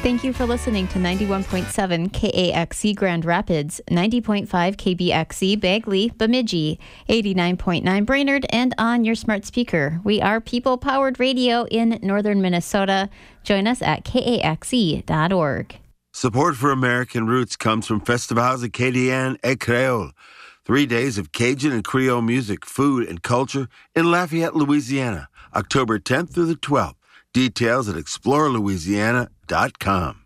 Thank you for listening to 91.7 KAXE Grand Rapids, 90.5 KBXE Bagley, Bemidji, 89.9 Brainerd, and on your smart speaker. We are people-powered radio in northern Minnesota. Join us at kaxe.org. Support for American Roots comes from Festivals Acadiens et Creole, 3 days of Cajun and Creole music, food, and culture in Lafayette, Louisiana, October 10th through the 12th. Details at explorelouisiana.com.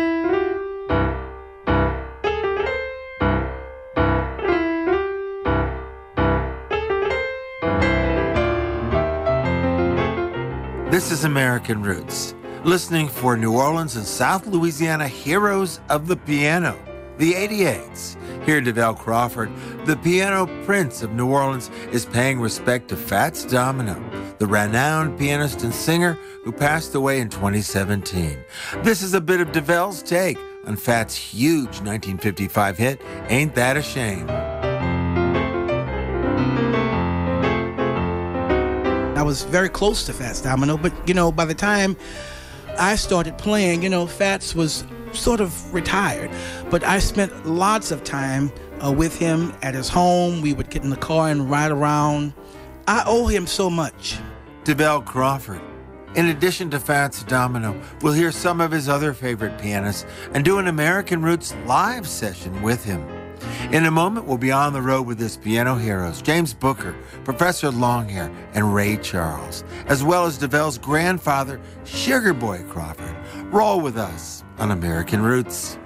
This is American Roots, listening for New Orleans and South Louisiana heroes of the piano, the 88s. Here, DeVell Crawford, the piano prince of New Orleans, is paying respect to Fats Domino, the renowned pianist and singer who passed away in 2017. This is a bit of DeVell's take on Fats' huge 1955 hit, Ain't That a Shame? I was very close to Fats Domino, but, by the time I started playing, Fats was sort of retired, but I spent lots of time with him at his home. We would get in the car and ride around. I owe him so much. DeVell Crawford. In addition to Fats Domino, we'll hear some of his other favorite pianists and do an American Roots live session with him. In a moment, we'll be on the road with his piano heroes, James Booker, Professor Longhair, and Ray Charles, as well as DeVell's grandfather, Sugar Boy Crawford. Roll with us on American Roots.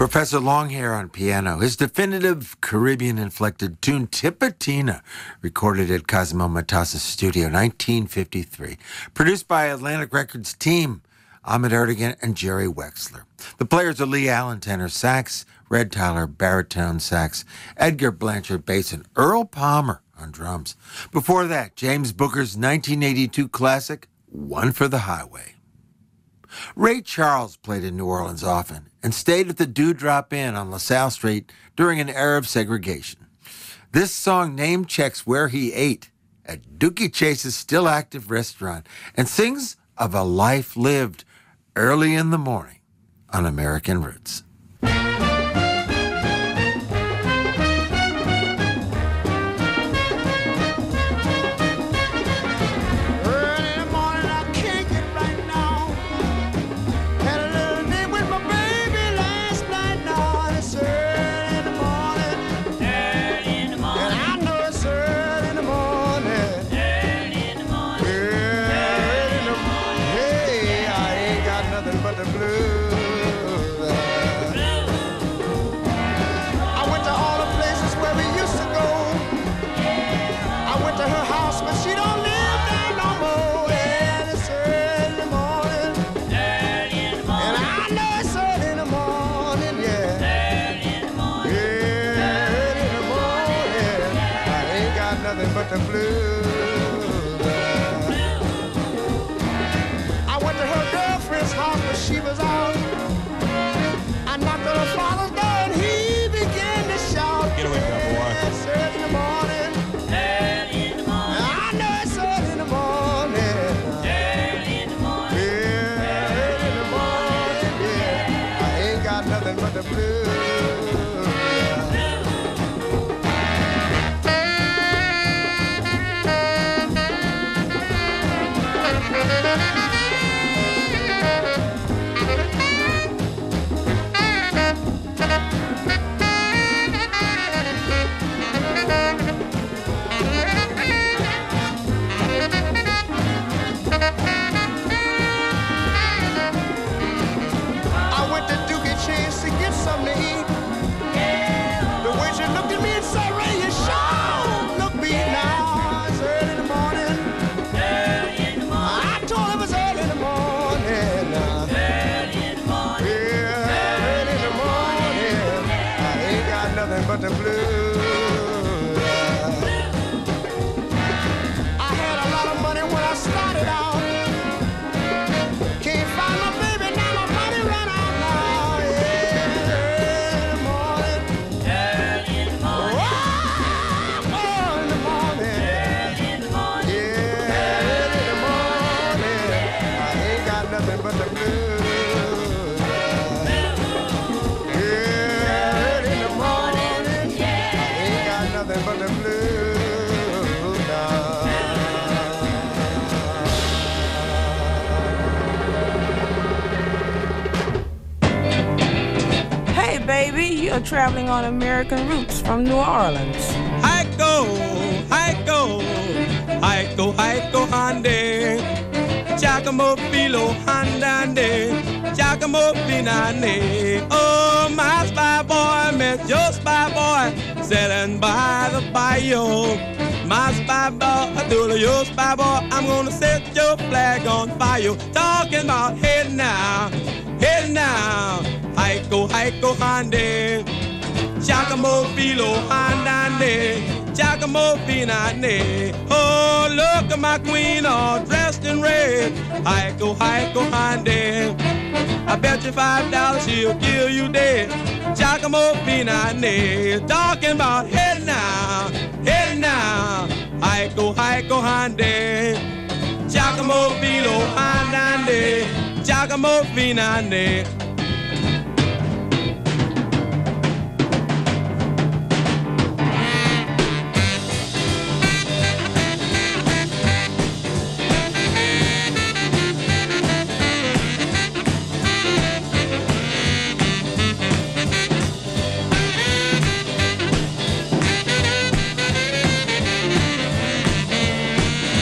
Professor Longhair on piano. His definitive Caribbean-inflected tune, Tipatina, recorded at Cosimo Matassa's studio, 1953. Produced by Atlantic Records team, Ahmet Erdogan and Jerry Wexler. The players are Lee Allen, tenor sax, Red Tyler, baritone sax, Edgar Blanchard, bass, and Earl Palmer on drums. Before that, James Booker's 1982 classic, One for the Highway. Ray Charles played in New Orleans often and stayed at the Dewdrop Inn on LaSalle Street during an era of segregation. This song name checks where he ate at Dookie Chase's still active restaurant and sings of a life lived early in the morning on American Roots. The blues. I went to her girlfriend's house when she was out. I knocked on her father's door and he began to shout. Get away from that boy. It's early in the morning. Early in the morning. I know it's early in the morning. Early in the morning. Yeah, early in the morning. Yeah, I ain't got nothing but the blues. But the blues. I had a lot of money when I started out. Can't find my baby now, my money run out now. Yeah, early in the morning. Early in the morning. Oh, in the morning. Early in the morning. Yeah, early in the morning. I ain't got nothing but the blues. But the blues now. Hey baby, you're traveling on American Roots from New Orleans. Hike-go, hike-go, hike-go, hike-go, hande. Giacomo Filo, handande. Giacomo Finane. Oh, my spy boy met your spy boy sitting by the bayou. My spy boy, do your spy boy, I'm gonna set your flag on fire. Talking about head now, hike-go, hike-go, hande. Giacomo Filo, handande. Giacomo Finane. Oh, look at my queen all dressed in red. Hike-go, hike-go, hande. I bet you $5 she'll kill you dead. Giacomo Finane. Talking about head now, hike-go, hike-go, hande. Giacomo Filo, handande. Giacomo Finane.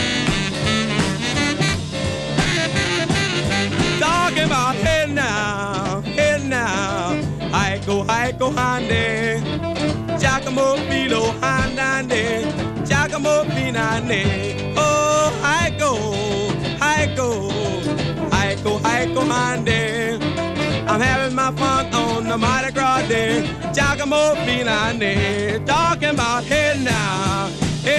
Talking about hey now, Haiko Hande, Giacomo Filo Handande, Giacomo Finane. Oh, Haiko, Haiko, Haiko, Haiko Hande. I'm having my fun on the Mardi Gras Day, Giacomo Finane. Talking about hey now,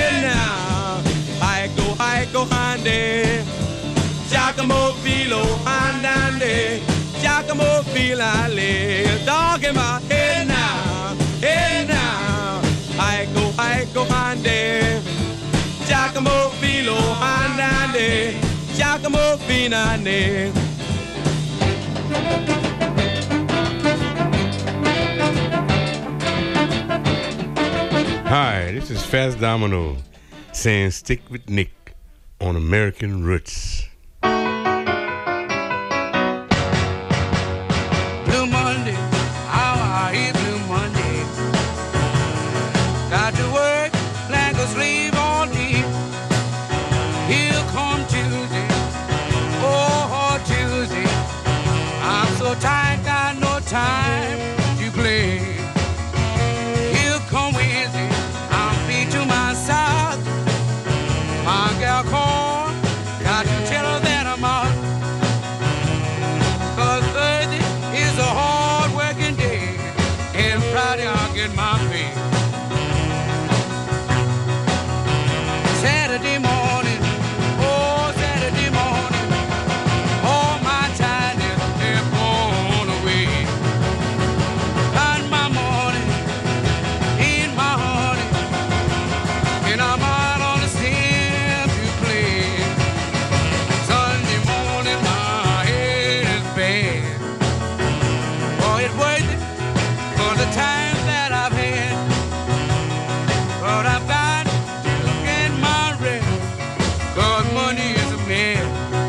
Haiko, Haiko Hande, Giacomo Filo Handande, Giacomo Filale. Talking about hey now, Haiko, Haiko Hande, Giacomo Filo Handande, Giacomo Finane. Hi, this is Fats Domino saying stick with Nick on American Roots. Blue Monday, how I hate Blue Monday. Got to work like a slave all day. Here come Tuesday, oh Tuesday. I'm so tired, got no time to play. Here come Wednesday, I'm beat to my side. My gal called, got to tell her that I'm out. 'Cause Thursday is a hard working day, and Friday I'll get my pay. Saturday morning, oh Saturday morning, all my tidings they're blown away. On my morning, in my honey, and I'm out on the stand to play. Sunday morning, my head is bad. Oh, it's worth it for the time that I've had. But I've got to get my rest, 'cause money is a man.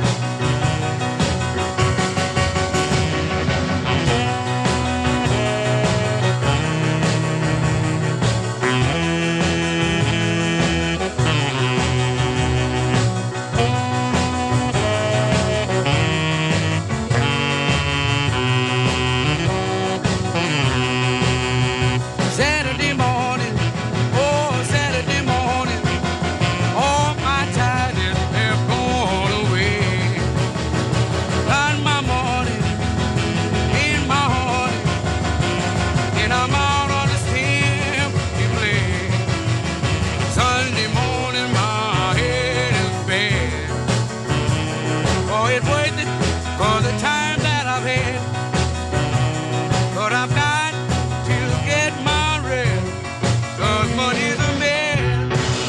Saturday morning, oh Saturday morning, all my tidings have gone away. On my morning, in my heart, and I'm out on the stand to play. Sunday morning, my head is bad. Oh, it's worth it for the time that I've had. But I've got to get my rest, 'cause money's a man.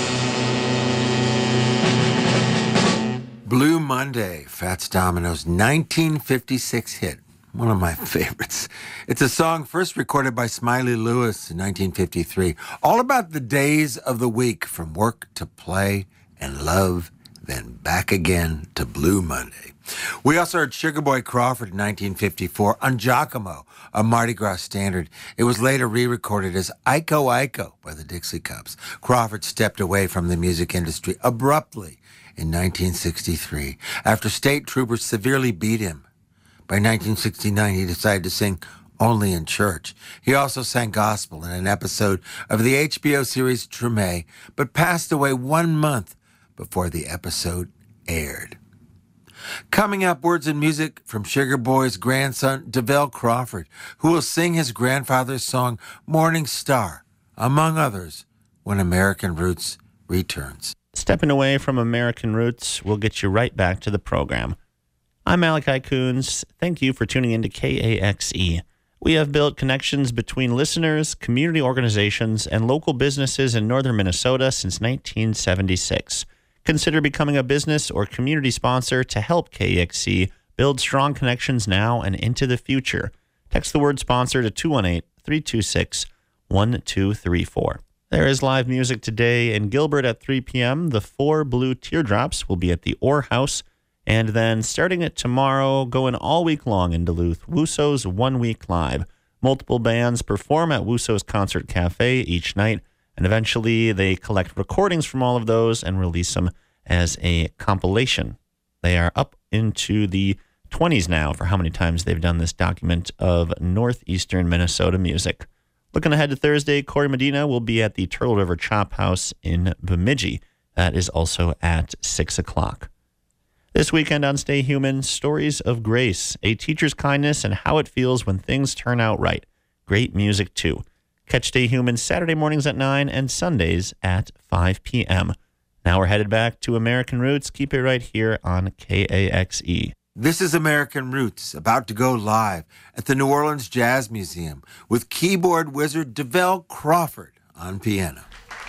Blue Monday, Fats Domino's 1956 hit, one of my favorites. It's a song first recorded by Smiley Lewis in 1953, all about the days of the week, from work to play and love, then back again to Blue Monday. We also heard Sugar Boy Crawford in 1954 on Giacomo, a Mardi Gras standard. It was later re-recorded as Iko Iko by the Dixie Cups. Crawford stepped away from the music industry abruptly in 1963 after state troopers severely beat him. By 1969, he decided to sing only in church. He also sang gospel in an episode of the HBO series Treme, but passed away 1 month before the episode aired. Coming up, words and music from Sugar Boy's grandson, DeVell Crawford, who will sing his grandfather's song, Morning Star, among others, when American Roots returns. Stepping away from American Roots, we'll get you right back to the program. I'm Malachi Coons. Thank you for tuning in to KAXE. We have built connections between listeners, community organizations, and local businesses in northern Minnesota since 1976. Consider becoming a business or community sponsor to help KAXE build strong connections now and into the future. Text the word sponsor to 218-326-1234. There is live music today in Gilbert at 3 p.m. The Four Blue Teardrops will be at the Orr House. And then starting at tomorrow, going all week long in Duluth, Wuso's 1 Week Live. Multiple bands perform at Wuso's Concert Cafe each night, and eventually they collect recordings from all of those and release them as a compilation. They are up into the 20s now for how many times they've done this document of northeastern Minnesota music. Looking ahead to Thursday, Corey Medina will be at the Turtle River Chop House in Bemidji. That is also at 6 o'clock. This weekend on Stay Human, Stories of Grace, a teacher's kindness and how it feels when things turn out right. Great music, too. Catch Stay Human Saturday mornings at 9 and Sundays at 5 p.m. Now we're headed back to American Roots. Keep it right here on KAXE. This is American Roots, about to go live at the New Orleans Jazz Museum with keyboard wizard DeVell Crawford on piano.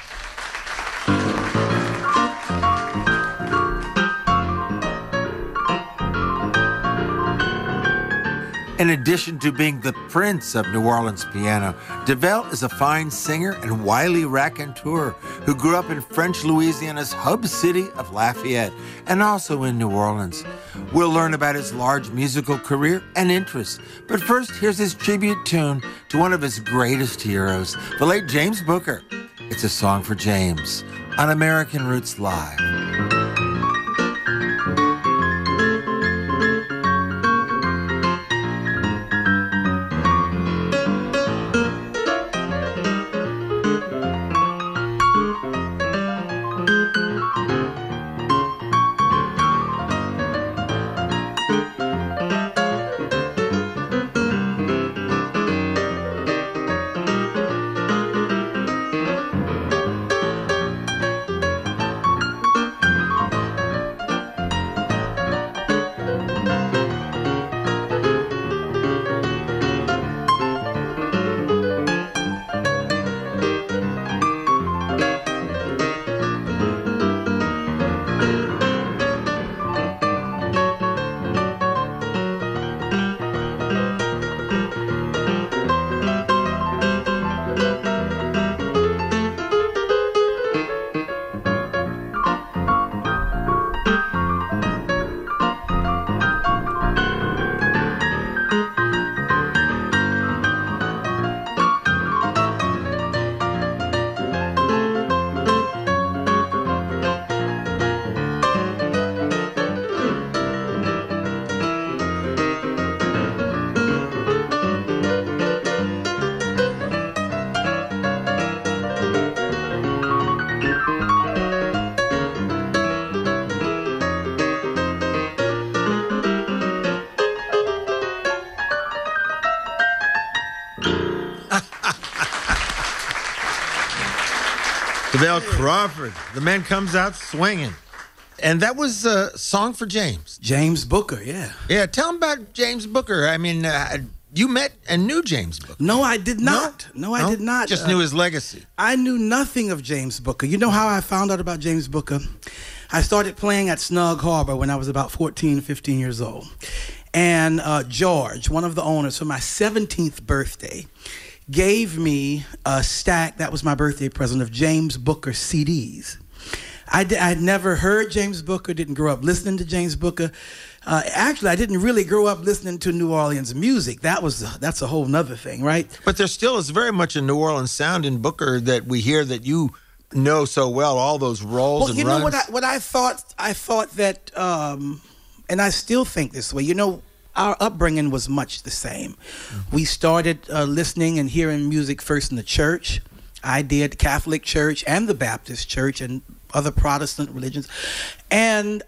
In addition to being the prince of New Orleans piano, DeVell is a fine singer and wily raconteur who grew up in French Louisiana's hub city of Lafayette and also in New Orleans. We'll learn about his large musical career and interests. But first, here's his tribute tune to one of his greatest heroes, the late James Booker. It's a song for James on American Roots Live. DeVell Crawford, the man comes out swinging. And that was a song for James. James Booker, yeah. Yeah, tell him about James Booker. I mean, you met and knew James Booker. No, I did not. No, I did not. Just knew his legacy. I knew nothing of James Booker. You know how I found out about James Booker? I started playing at Snug Harbor when I was about 14, 15 years old. And George, one of the owners, for my 17th birthday, gave me a stack, that was my birthday present, of James Booker CDs. I'd never heard James Booker, didn't grow up listening to James Booker. Actually, I didn't really grow up listening to New Orleans music. That's a whole nother thing, right? But there still is very much a New Orleans sound in Booker that we hear that you know so well, all those rolls and runs. You know what I thought? I thought that, and I still think this way, you know, our upbringing was much the same. We started listening and hearing music first in the church. I did, Catholic Church and the Baptist Church and other Protestant religions. And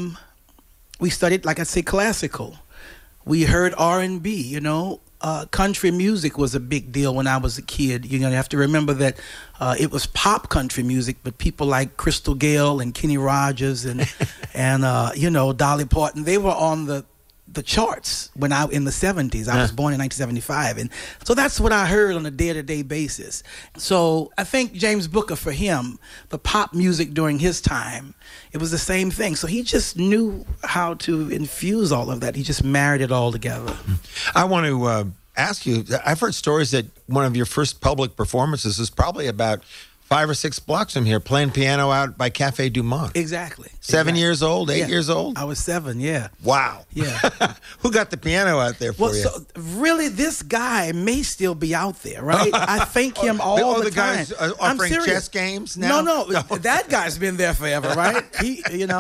we studied, like I say, classical. We heard R&B, you know. Country music was a big deal when I was a kid. You know, you have to remember that it was pop country music, but people like Crystal Gayle and Kenny Rogers and you know, Dolly Parton, they were on the charts when in the 70s. I was born in 1975, and so that's what I heard on a day-to-day basis. So I think James Booker, for him, the pop music during his time, it was the same thing. So he just knew how to infuse all of that. He just married it all together. I want to ask you, I've heard stories that one of your first public performances was probably about 5 or 6 blocks from here, playing piano out by Cafe Du Monde. Exactly. 7 years old, 8 years old? I was 7, yeah. Wow. Yeah. Who got the piano out there for you? So really, this guy may still be out there, right? I thank him all the time. Guys offering chess games now? No, that guy's been there forever, right? He, you know,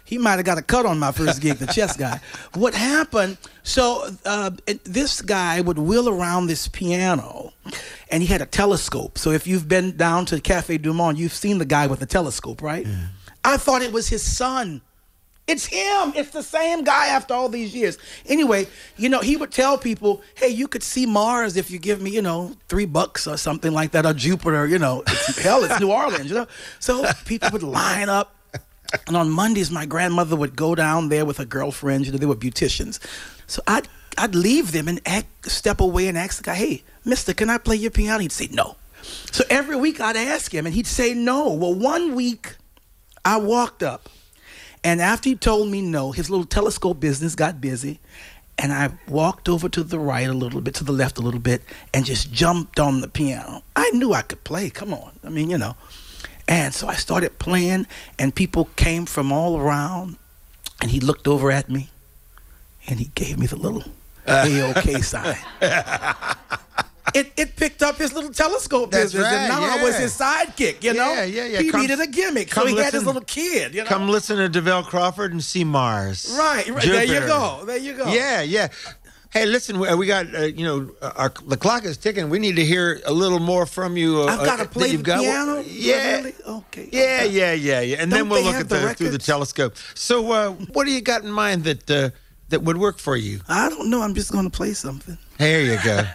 he might have got a cut on my first gig, the chess guy. What happened, so this guy would wheel around this piano, and he had a telescope. So if you've been down to Cafe Du Monde, you've seen the guy with the telescope, right? Yeah. I thought it was his son. It's him. It's the same guy after all these years. Anyway, you know, he would tell people, hey, you could see Mars if you give me, you know, $3 or something like that, or Jupiter, you know. It's New Orleans, you know. So people would line up. And on Mondays, my grandmother would go down there with her girlfriends. You know, they were beauticians. So I'd leave them and step away and ask the guy, hey, mister, can I play your piano? He'd say no. So every week I'd ask him, and he'd say no. Well, one week I walked up. And after he told me no, his little telescope business got busy. And I walked over to the right a little bit, to the left a little bit, and just jumped on the piano. I knew I could play. Come on. I mean, you know. And so I started playing, and people came from all around. And he looked over at me, and he gave me the little A-OK sign. It picked up his little telescope business, right, and now I was his sidekick, you know? Yeah. He needed a gimmick, so he had his little kid, you know? Come listen to DeVell Crawford and see Mars. Right. There you go. Yeah. Hey, listen, we got, the clock is ticking. We need to hear a little more from you. I've got to play the piano? Yeah. Really? Okay. Yeah. And then we'll look at through the telescope. So what do you got in mind that would work for you? I don't know. I'm just going to play something. There you go.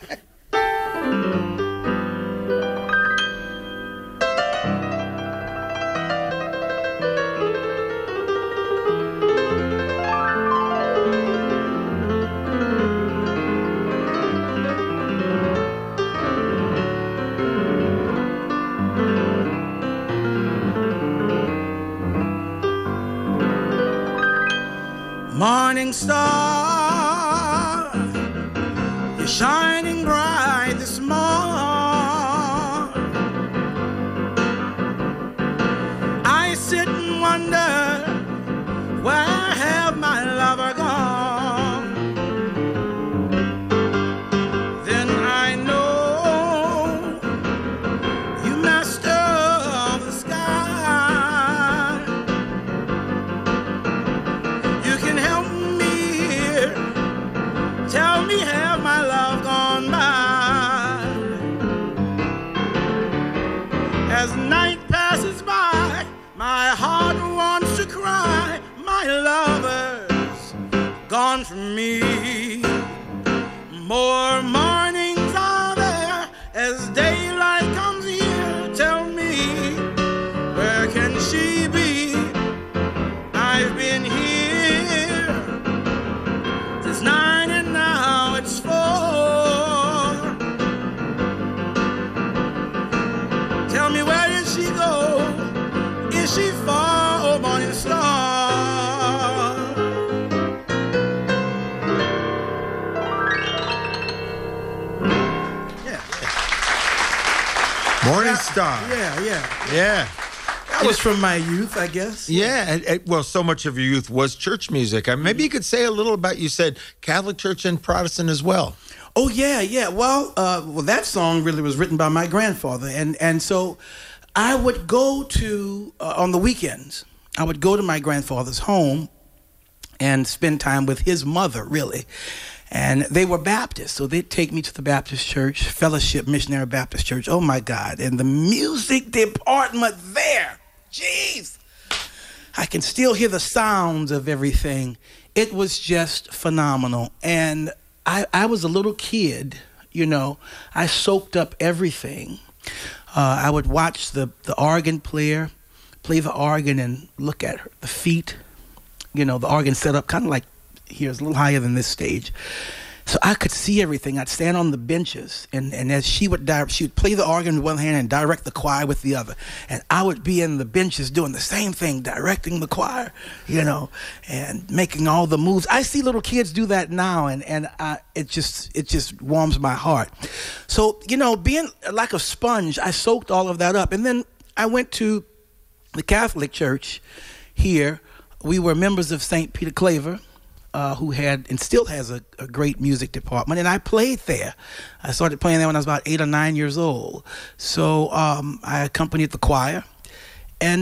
Morning star, you're shining bright this morning. I sit and wonder, where have my lover gone? Then I know you master of the sky. You can help me here. Tell me, have my love gone by? As night passes by, my heart wants to cry. My lover's gone from me. More mornings are there as daylight comes here. Tell me, where can she be? I've been here since 9 and now it's 4. Tell me, where did she go? Is she far, oh morning star? Morning Star. Yeah. That was from my youth, I guess. Yeah, well, so much of your youth was church music. Maybe you could say a little about, you said Catholic Church and Protestant as well. Oh, yeah. Well, that song really was written by my grandfather. And so I would go to, on the weekends, I would go to my grandfather's home and spend time with his mother, really. And they were Baptists, so they'd take me to the Baptist church, Fellowship Missionary Baptist Church. Oh, my God. And the music department there, jeez, I can still hear the sounds of everything. It was just phenomenal. And I was a little kid, you know. I soaked up everything. I would watch the organ player play the organ and look at the feet. You know, the organ set up kind of like here, it's a little higher than this stage. So I could see everything. I'd stand on the benches, and as she would play the organ with one hand and direct the choir with the other. And I would be in the benches doing the same thing, directing the choir, you know, and making all the moves. I see little kids do that now, and it just warms my heart. So, you know, being like a sponge, I soaked all of that up. And then I went to the Catholic Church here. We were members of St. Peter Claver, who had and still has a great music department, and I played there. I started playing there when I was about 8 or 9 years old. So I accompanied the choir, and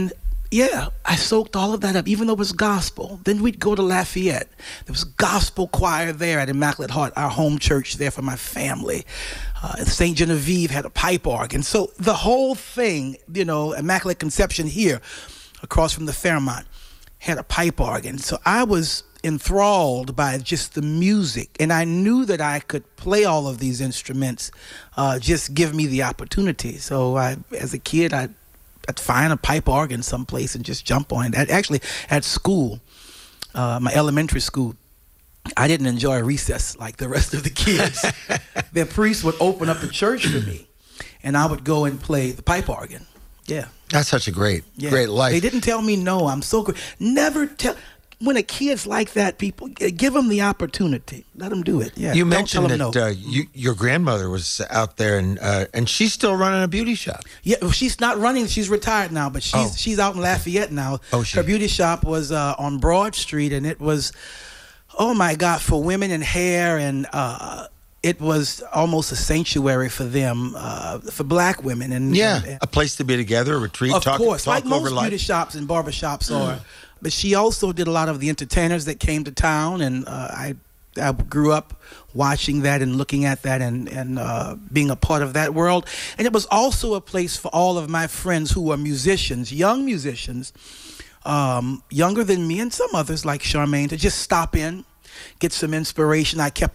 Yeah, I soaked all of that up, even though it was gospel. Then we'd go to Lafayette. There was gospel choir there at Immaculate Heart, our home church there for my family. St. Genevieve had a pipe organ. So the whole thing, Immaculate Conception here, across from the Fairmont, had a pipe organ. So I was enthralled by just the music, and I knew that I could play all of these instruments, just give me the opportunity. So as a kid, I'd find a pipe organ someplace and just jump on it. Actually, at school, my elementary school, I didn't enjoy recess like the rest of the kids. Their priest would open up the church for me, and I would go and play the pipe organ. Yeah. That's such a great life. They didn't tell me no. I'm so good. Never tell. When a kid's like that, people, give them the opportunity. Let them do it. Yeah. You Don't mentioned tell them that no. your grandmother was out there, and she's still running a beauty shop. Yeah, well, she's not running. She's retired now, but she's out in Lafayette now. Oh, her beauty shop was on Broad Street, and it was, oh my God, for women and hair, and it was almost a sanctuary for them, for black women. And a place to be together, a retreat. Of course, like most over life. beauty shops and barbershops are. But she also did a lot of the entertainers that came to town, and I grew up watching that and looking at that and being a part of that world. And it was also a place for all of my friends who were musicians, young musicians, younger than me, and some others like Charmaine, to just stop in, get some inspiration. I kept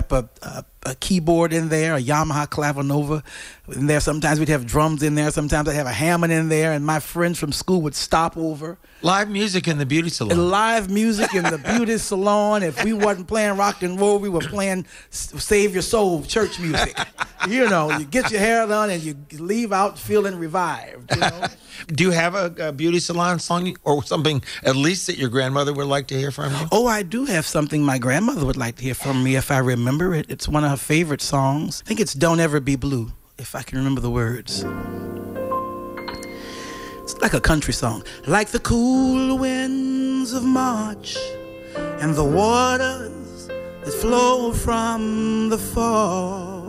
a keyboard in there, a Yamaha Clavinova in there. Sometimes we'd have drums in there. Sometimes I'd have a Hammond in there, and my friends from school would stop over. Live music in the beauty salon. And live music in the beauty salon. If we wasn't playing rock and roll, we were playing Save Your Soul church music. You get your hair done and you leave out feeling revived. Do you have a beauty salon song or something at least that your grandmother would like to hear from you? Oh, I do have something my grandmother would like to hear from me if I remember it. It's one of her favorite songs. I think it's Don't Ever Be Blue, if I can remember the words. It's like a country song. Like the cool winds of March and the waters that flow from the fall,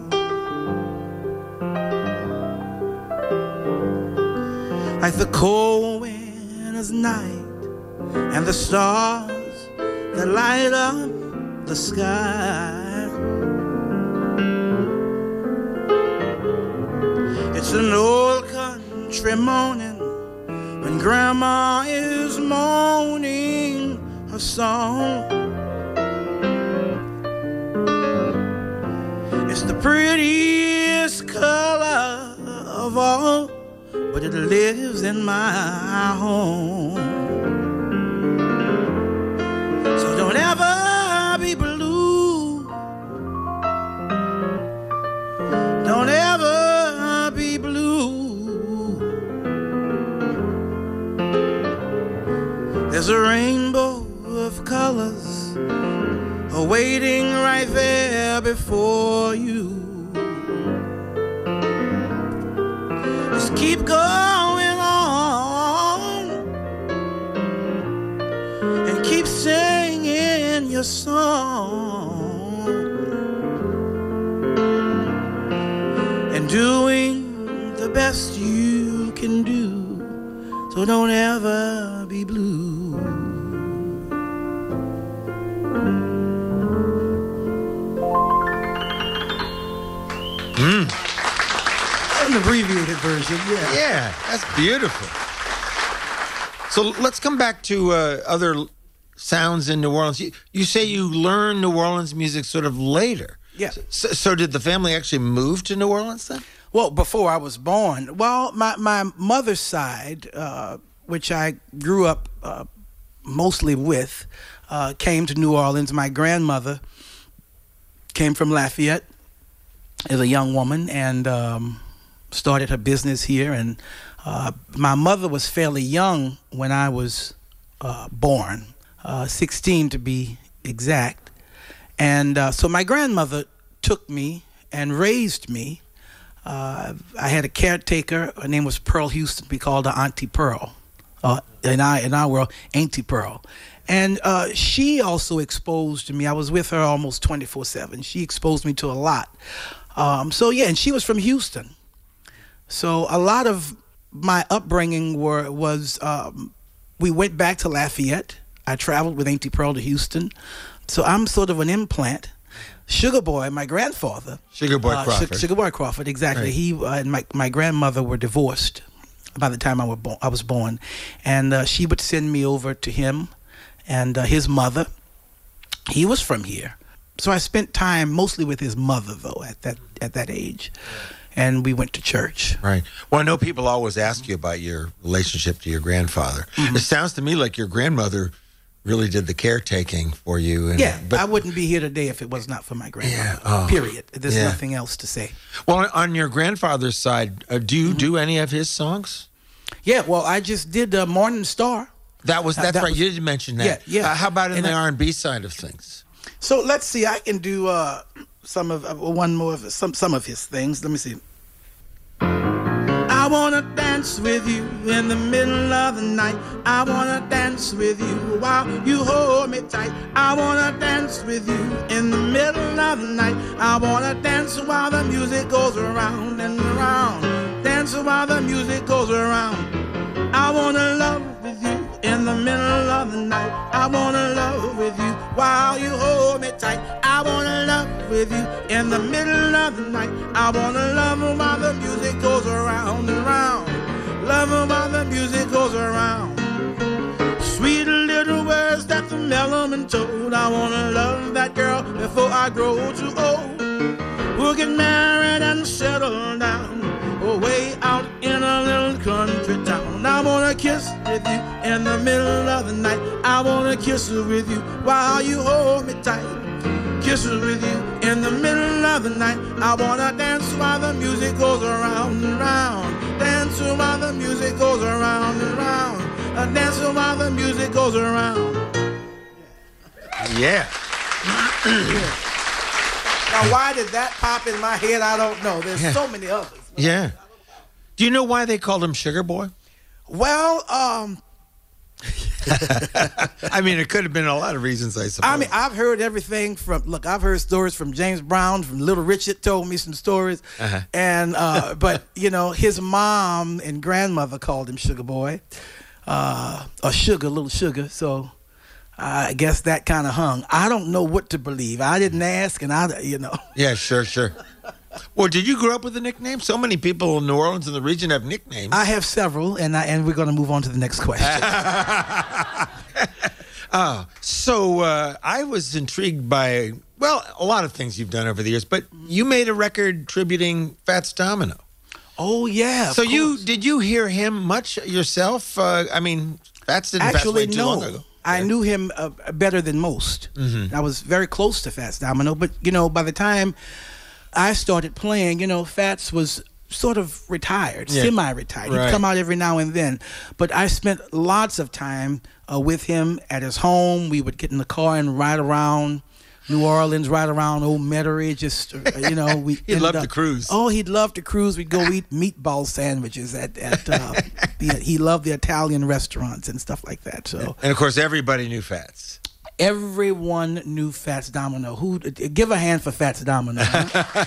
like the cold winter's night and the stars that light up the sky. It's an old country morning when Grandma is moaning her song. It's the prettiest color of all, but it lives in my home. So don't ever be blue. Don't ever be blue. There's a rainbow of colors awaiting right there before you. Just keep going on and keep singing your song and doing the best you can do. So don't ever be blue. An abbreviated version, yeah. Yeah, that's beautiful. So let's come back to other sounds in New Orleans. You say you learned New Orleans music sort of later. Yeah. So did the family actually move to New Orleans then? Well, before I was born. Well, my mother's side, which I grew up mostly with, came to New Orleans. My grandmother came from Lafayette as a young woman and started her business here. And my mother was fairly young when I was born, 16 to be exact. And so my grandmother took me and raised me. I had a caretaker. Her name was Pearl Houston. We called her Auntie Pearl. In our world, Auntie Pearl. And she also exposed me. I was with her almost 24/7. She exposed me to a lot. And she was from Houston. So a lot of my upbringing was we went back to Lafayette. I traveled with Auntie Pearl to Houston. So I'm sort of an implant. Sugar Boy, my grandfather. Sugar Boy Crawford. Sugar Boy Crawford, exactly. Right. He and my grandmother were divorced by the time I was born. And she would send me over to him and his mother. He was from here. So I spent time mostly with his mother, though, at that age. And we went to church. Right. Well, I know people always ask you about your relationship to your grandfather. Mm-hmm. It sounds to me like your grandmother really did the caretaking for you. And, yeah, but I wouldn't be here today if it was not for my grandmother. Yeah, period. There's nothing else to say. Well, on your grandfather's side, do you do any of his songs? Yeah, well, I just did Morning Star. That's right. You did mention that. Yeah. How about in the R&B side of things? So let's see. I can do some of his things. Let me see. I wanna dance with you in the middle of the night. I wanna dance with you while you hold me tight. I wanna dance with you in the middle of the night. I wanna dance while the music goes around and around. Dance while the music goes around. I wanna love with you in the middle of the night. I wanna love with you while you hold me tight. I wanna love with you in the middle of the night. I wanna love while the music goes around and around. Love while the music goes around. Sweet little words that the mellowman told. I wanna love that girl before I grow too old. We'll get married and settle down way out in a little country town. I wanna kiss with you in the middle of the night. I wanna kiss with you while you hold me tight. Kiss with you in the middle of the night. I wanna dance while the music goes around and round. Dance while the music goes around and round. Dance while the music goes around. Yeah. Now, why did that pop in my head? I don't know. There's so many others. Yeah. Do you know why they called him Sugar Boy? Well, I mean, it could have been a lot of reasons, I suppose. I mean, I've heard everything from, I've heard stories from James Brown, from Little Richard told me some stories. And, but, his mom and grandmother called him Sugar Boy, or Sugar, Little Sugar. So I guess that kind of hung. I don't know what to believe. I didn't ask, and Yeah, sure. Well, did you grow up with a nickname? So many people in New Orleans and the region have nicknames. I have several, and we're going to move on to the next question. So I was intrigued by, a lot of things you've done over the years, but you made a record tributing Fats Domino. Oh, yeah. So did you hear him much yourself? I mean, Fats didn't pass away too long ago. I knew him better than most. Mm-hmm. I was very close to Fats Domino, but, by the time I started playing, Fats was sort of retired, semi-retired. Right. He'd come out every now and then. But I spent lots of time with him at his home. We would get in the car and ride around New Orleans, ride around Old Metairie, just, He'd love to cruise. Oh, he'd love to cruise. We'd go eat meatball sandwiches at he loved the Italian restaurants and stuff like that. So, and, of course, everybody knew Fats. Everyone knew Fats Domino. Give a hand for Fats Domino. Huh?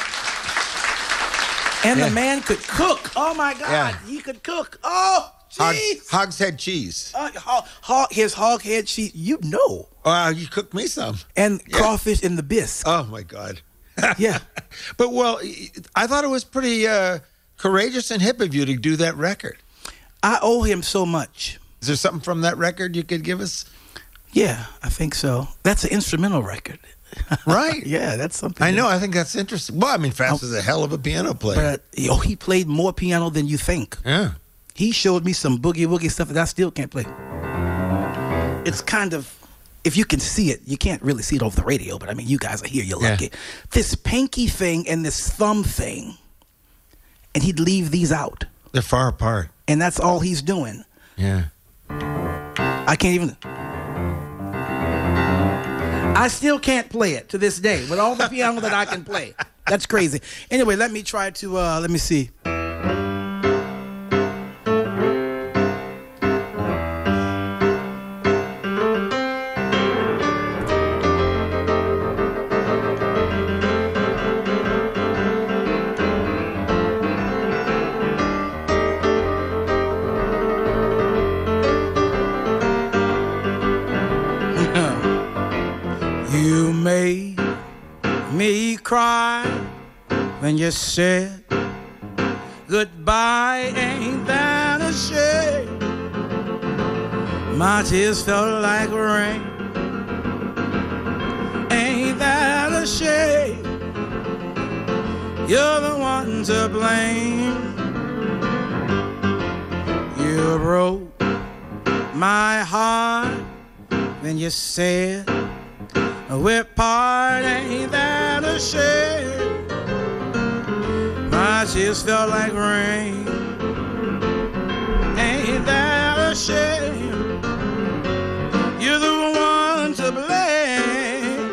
And the man could cook. Oh, my God. He could cook. Oh, jeez. Hogshead cheese. His hog head cheese. You cooked me some. And crawfish in the bisque. Oh, my God. Yeah. But, I thought it was pretty courageous and hip of you to do that record. I owe him so much. Is there something from that record you could give us? Yeah, I think so. That's an instrumental record. Right. Yeah, that's something. I know. I think that's interesting. Well, I mean, Fats is a hell of a piano player. But, he played more piano than you think. Yeah. He showed me some boogie-woogie stuff that I still can't play. It's kind of, if you can see it, you can't really see it over the radio, but I mean, you guys are here, you're lucky. This pinky thing and this thumb thing, and he'd leave these out. They're far apart. And that's all he's doing. Yeah. I can't even... I still can't play it to this day with all the piano that I can play. That's crazy. Anyway, let me try to, let me see. cry when you said goodbye? Ain't that a shame? My tears felt like rain. Ain't that a shame? You're the one to blame. You broke my heart when you said we're part. Ain't that a shame? My tears felt like rain. Ain't that a shame? You're the one to blame.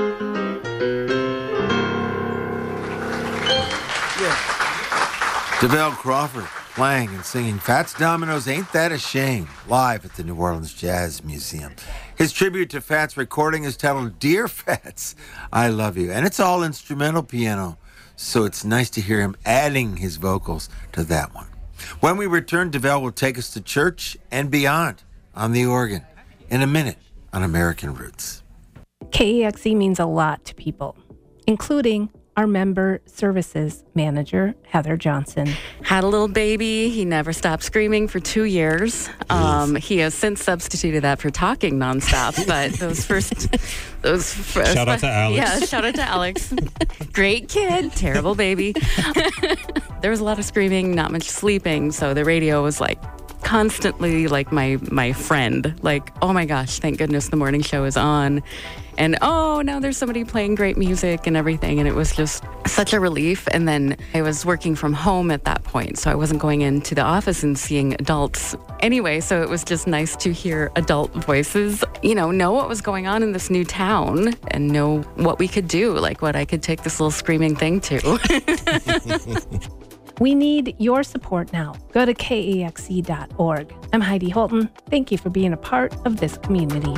DeVell Crawford playing and singing Fats Domino's Ain't That a Shame live at the New Orleans Jazz Museum. His tribute to Fats recording is titled Dear Fats, I Love You. And it's all instrumental piano, so it's nice to hear him adding his vocals to that one. When we return, DeVell will take us to church and beyond on the organ in a minute on American Roots. KEXE means a lot to people, including our member services manager, Heather Johnson. Had a little baby. He never stopped screaming for 2 years. He has since substituted that for talking nonstop. But those first shout out to Alex. Yeah, shout out to Alex. Great kid, terrible baby. There was a lot of screaming, not much sleeping. So the radio was like constantly like my friend. Like, oh my gosh, thank goodness the morning show is on. And oh, now there's somebody playing great music and everything. And it was just such a relief. And then I was working from home at that point, so I wasn't going into the office and seeing adults anyway. So it was just nice to hear adult voices, know what was going on in this new town and know what we could do, like what I could take this little screaming thing to. We need your support now. Go to kexe.org. I'm Heidi Holton. Thank you for being a part of this community.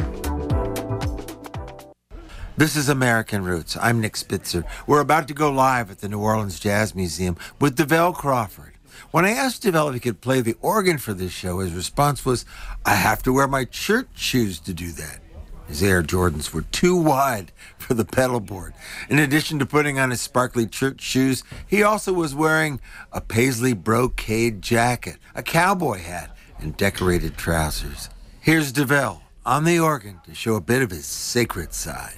This is American Roots. I'm Nick Spitzer. We're about to go live at the New Orleans Jazz Museum with DeVell Crawford. When I asked DeVell if he could play the organ for this show, his response was, I have to wear my church shoes to do that. His Air Jordans were too wide for the pedal board. In addition to putting on his sparkly church shoes, he also was wearing a paisley brocade jacket, a cowboy hat, and decorated trousers. Here's DeVell on the organ to show a bit of his sacred side.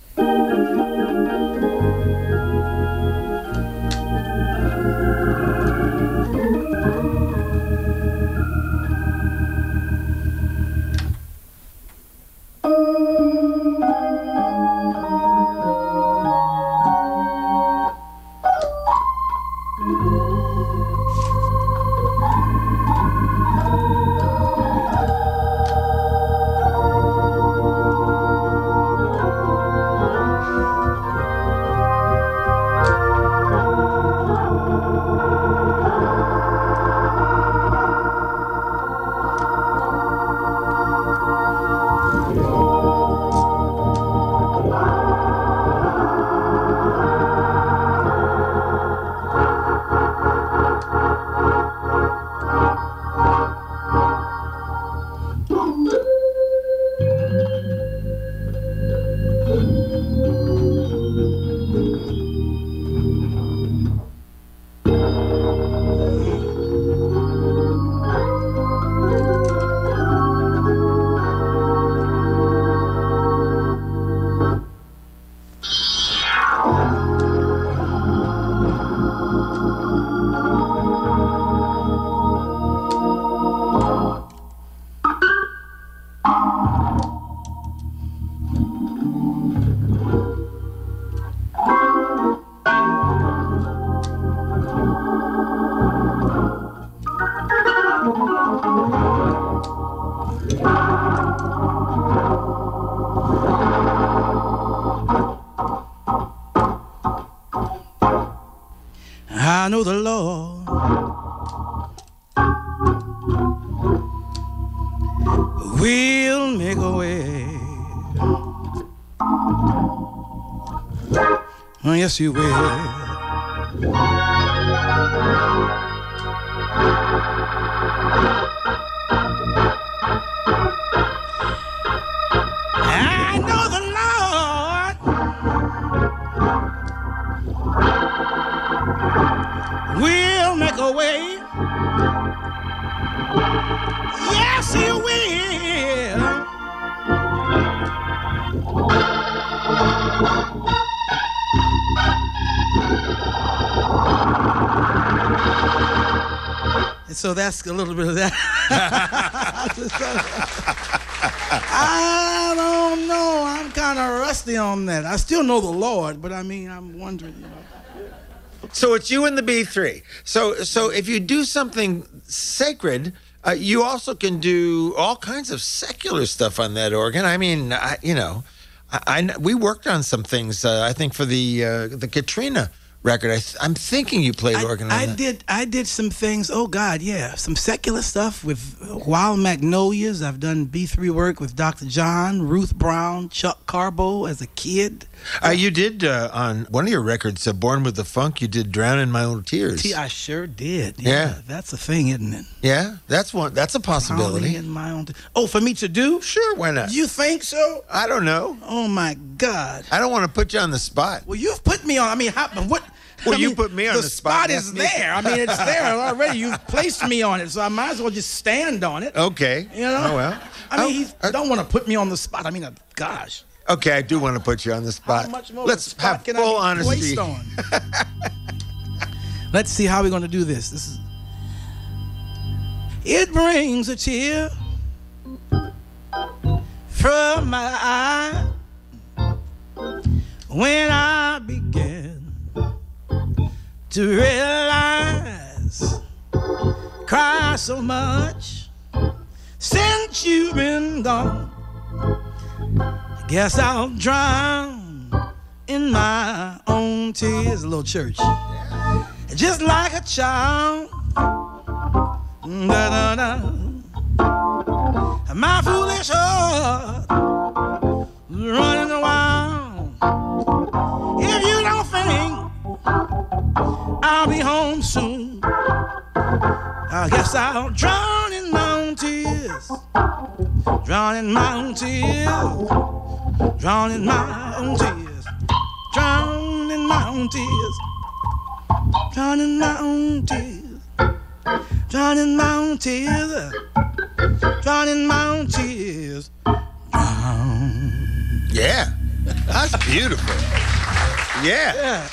I know the Lord will make a way. Oh, yes, He will. I know the Lord So that's a little bit of that. I don't know. I'm kind of rusty on that. I still know the Lord, but I mean, I'm wondering, you know. So it's you and the B3. So if you do something sacred, you also can do all kinds of secular stuff on that organ. I mean, we worked on some things. I think for the Katrina record. I'm thinking you played organ on that. I did some things. Oh God, yeah, some secular stuff with Wild Magnolias. I've done B3 work with Dr. John, Ruth Brown, Chuck Carbo as a kid. You did on one of your records, Born with the Funk. You did "Drown in My Own Tears." I sure did. Yeah, that's a thing, isn't it? Yeah, that's one. That's a possibility. Drowning in my own. For me to do? Sure, why not? You think so? I don't know. Oh my God! I don't want to put you on the spot. Well, you've put me on. I mean, what? Well, you put me on the spot. The spot is there. I mean, it's there already. You've placed me on it, so I might as well just stand on it. Okay. You know? Oh, well. I mean, I don't want to put me on the spot. I mean, gosh. Okay, I do want to put you on the spot. How much more Let's have full honesty. Let's see how we're going to do this. It brings a tear from my eye when I begin to realize, cry so much since you've been gone. Guess I'll drown in my own tears. A little church. Just like a child. Da-da-da. My foolish heart running wild. If you don't think I'll be home soon, I guess I'll drown in my own tears. Drown in my own tears. Drown in my own tears. Drown in my own tears. Drown in my own tears. Drown in my own tears. Drown in my own tears. Drown. Yeah. That's beautiful. Yeah.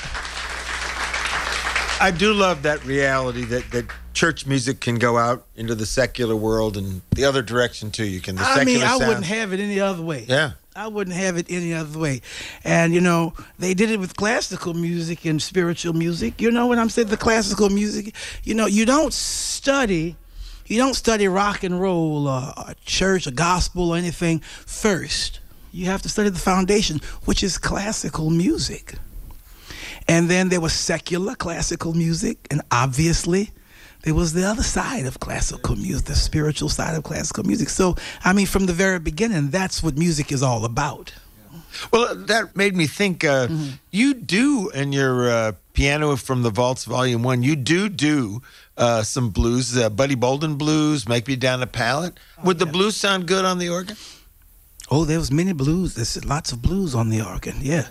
I do love that reality that church music can go out into the secular world and the other direction too. You can. I wouldn't have it any other way. Yeah. I wouldn't have it any other way. And, they did it with classical music and spiritual music. You know what I'm saying? The classical music, you don't study rock and roll or church or gospel or anything first. You have to study the foundation, which is classical music. And then there was secular classical music, and obviously there was the other side of classical music, the spiritual side of classical music. So, I mean, from the very beginning, that's what music is all about. Well, that made me think, you do, in your Piano from the Vaults Volume 1, you do some blues, Buddy Bolden blues, Make Me Down a Pallet. Would the blues sound good on the organ? Oh, there was many blues. There's lots of blues on the organ, yeah.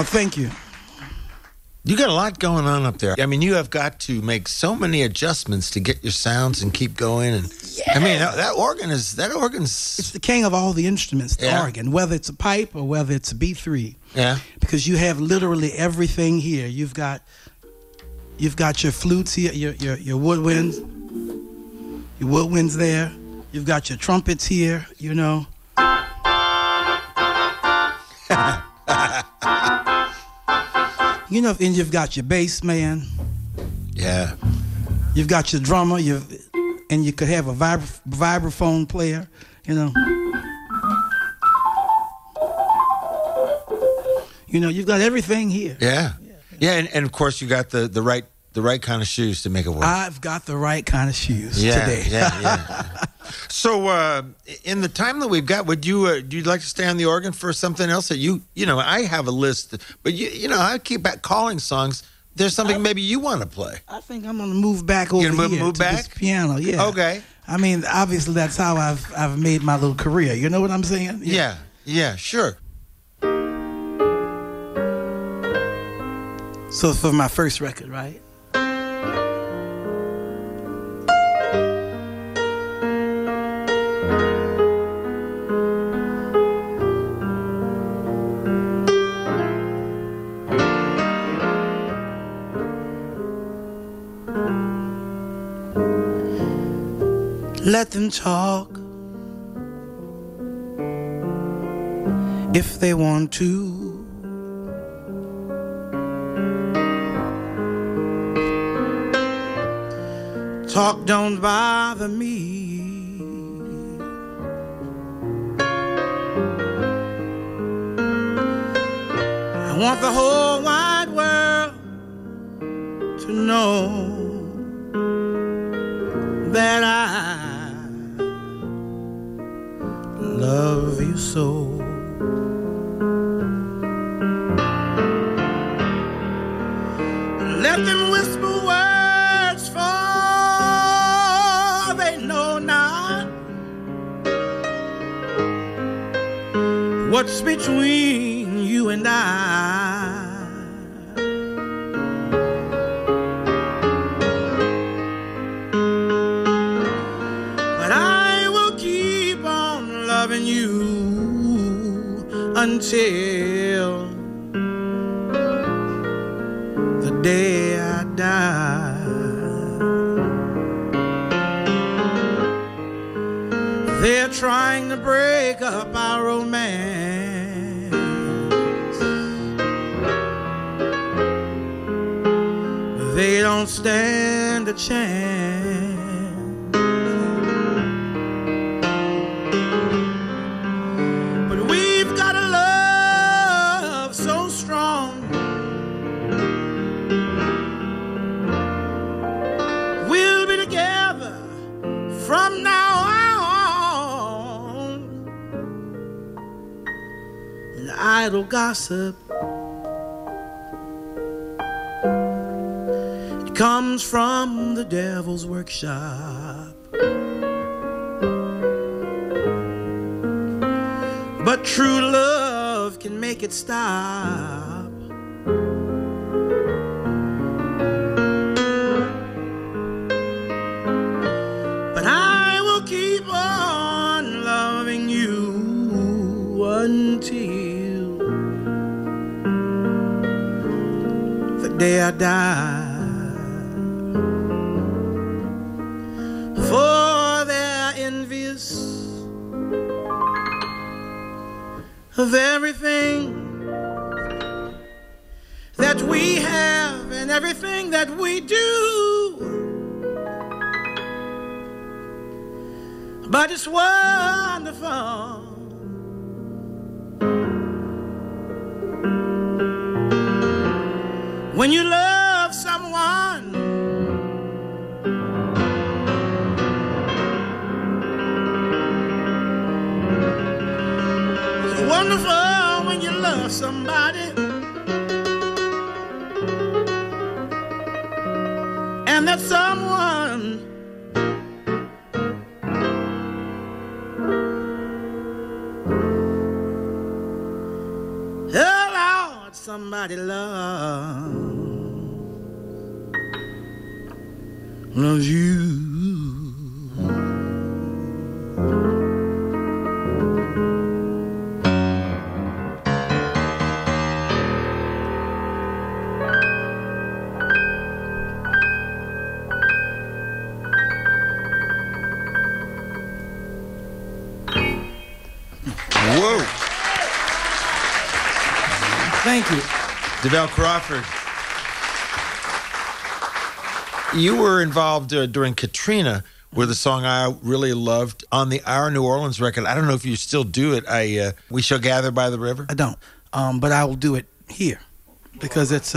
Oh, thank you. You got a lot going on up there. I mean, you have got to make so many adjustments to get your sounds and keep going. And I mean, that organ's. It's the king of all the instruments, the organ, whether it's a pipe or whether it's a B3. Yeah. Because you have literally everything here. You've got your flutes here, your woodwinds, there. You've got your trumpets here, you know. You know, and you've got your bass man. Yeah. You've got your drummer. And you could have a vibraphone player. You know. You know, you've got everything here. Yeah. Yeah, and of course you got the right kind of shoes to make it work. I've got the right kind of shoes today. Yeah. So, in the time that we've got, would you like to stay on the organ for something else that you know? I have a list, but you know, I keep back calling songs. There's something maybe you want to play. I think I'm gonna move back over here to this piano. Yeah. Okay. I mean, obviously that's how I've made my little career. You know what I'm saying? Yeah. Sure. So for my first record, right? Let them talk if they want to. Talk don't bother me. I want the whole wide world to know that I love you so. Let them whisper words, for they know not what's between you and I. But I will keep on loving you until the day I die. They're trying to break up our romance, they don't stand a chance. But we've got a love so strong, we'll be together from now on. And idle gossip, it comes from the devil's workshop. But true love can make it stop. But I will keep on loving you until the day I die. For they're envious of everything that we have and everything that we do. But it's wonderful when you love someone wonderful when you love somebody and that someone oh Lord, somebody loves you. Whoa. Thank you. DeVell Crawford. You were involved during Katrina with a song I really loved on the Our New Orleans record. I don't know if you still do it. We Shall Gather by the River. I don't, but I will do it here because it's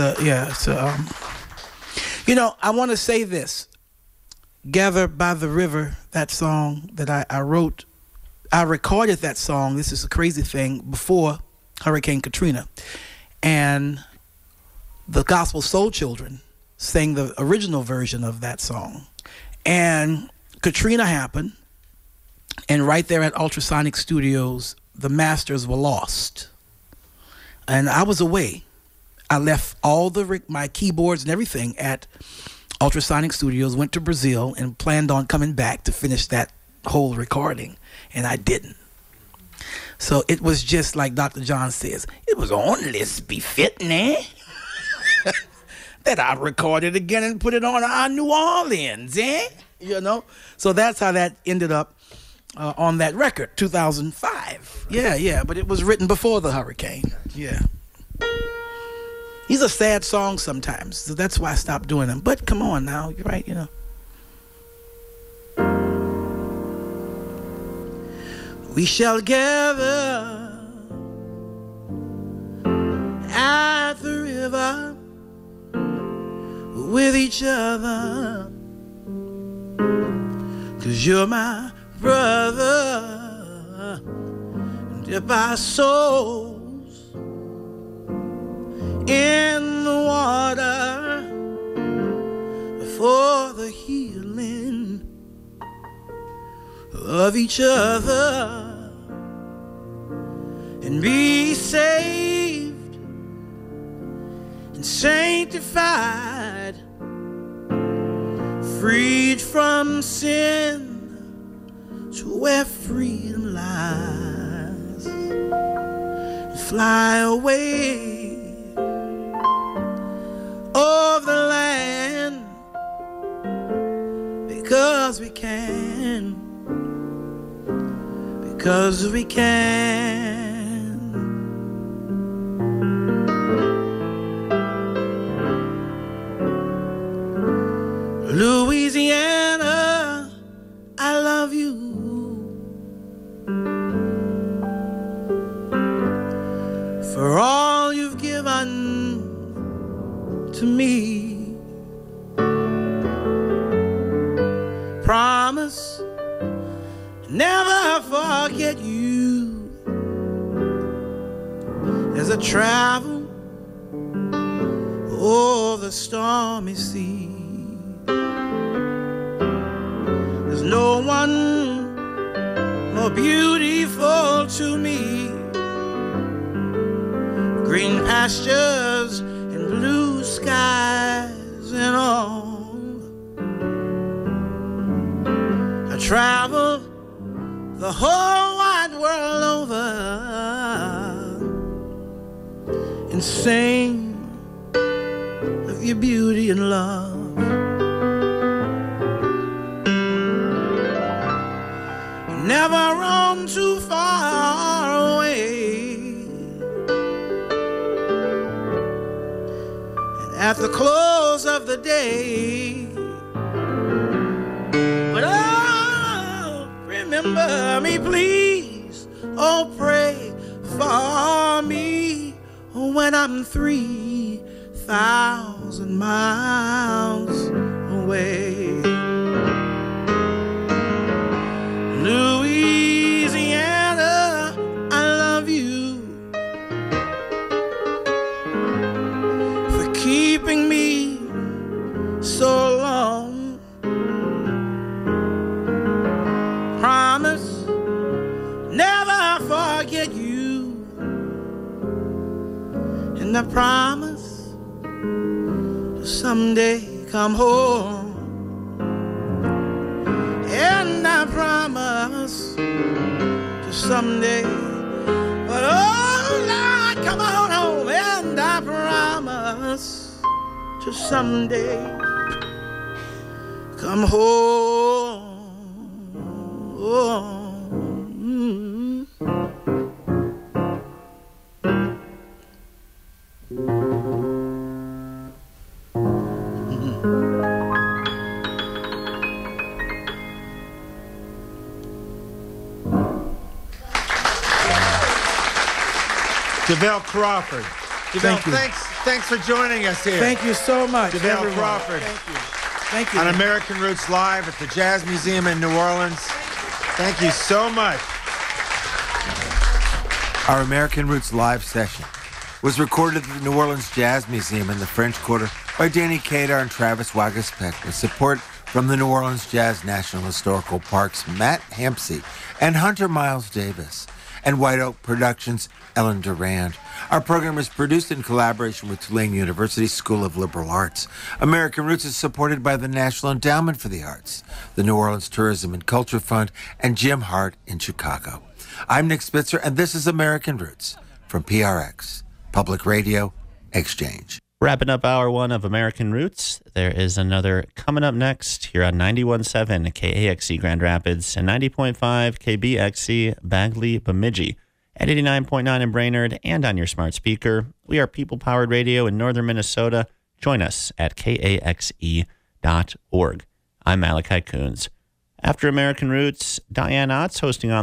you know, I want to say this. Gather by the River, that song that I wrote, I recorded that song. This is a crazy thing before Hurricane Katrina, and the Gospel Soul Children sang the original version of that song. And Katrina happened, and right there at Ultrasonic Studios, the masters were lost. And I was away. I left all my keyboards and everything at Ultrasonic Studios, went to Brazil, and planned on coming back to finish that whole recording, and I didn't. So it was just like Dr. John says, it was only befitting, that I recorded again and put it on Our New Orleans, you know? So that's how that ended up on that record, 2005. Yeah, but it was written before the hurricane. Yeah. These are sad songs sometimes, so that's why I stopped doing them. But come on now, you're right, you know. We shall gather at the river with each other, 'cause you're my brother, dip our souls in the water for the healing of each other, and be saved and sanctified, freed from sin to where freedom lies, and fly away of the land, because we can, because we can. Louisiana, I love you. For all you've given to me. Promise never forget you as I travel over the stormy sea. There's no one more beautiful to me. Green pastures and blue skies and all. I travel the whole wide world over and sing of your beauty and love. Never roam too far away. And at the close of the day, but oh, remember me please, oh pray for me when I'm 3,000 miles away. Louisiana, I love you for keeping me so long. Promise never forget you, and I promise to someday come home. And I promise to someday, but oh Lord, come on home. And I promise to someday come home. JaVale Crawford. JaVale, thanks for joining us here. Thank you so much, JaVale everyone. Crawford. Thank you. On American Roots Live at the Jazz Museum in New Orleans. Thank you so much. Our American Roots Live session was recorded at the New Orleans Jazz Museum in the French Quarter by Danny Kadar and Travis Wagaspek with support from the New Orleans Jazz National Historical Park's Matt Hampsey and Hunter Miles Davis, and White Oak Productions' Ellen Durand. Our program is produced in collaboration with Tulane University School of Liberal Arts. American Roots is supported by the National Endowment for the Arts, the New Orleans Tourism and Culture Fund, and Jim Hart in Chicago. I'm Nick Spitzer, and this is American Roots from PRX, Public Radio Exchange. Wrapping up hour one of American Roots, there is another coming up next here on 91.7 KAXE Grand Rapids and 90.5 KBXE Bagley Bemidji, at 89.9 in Brainerd, and on your smart speaker. We are people-powered radio in northern Minnesota. Join us at KAXE.org. I'm Malachi Coons. After American Roots, Diane Ott's hosting on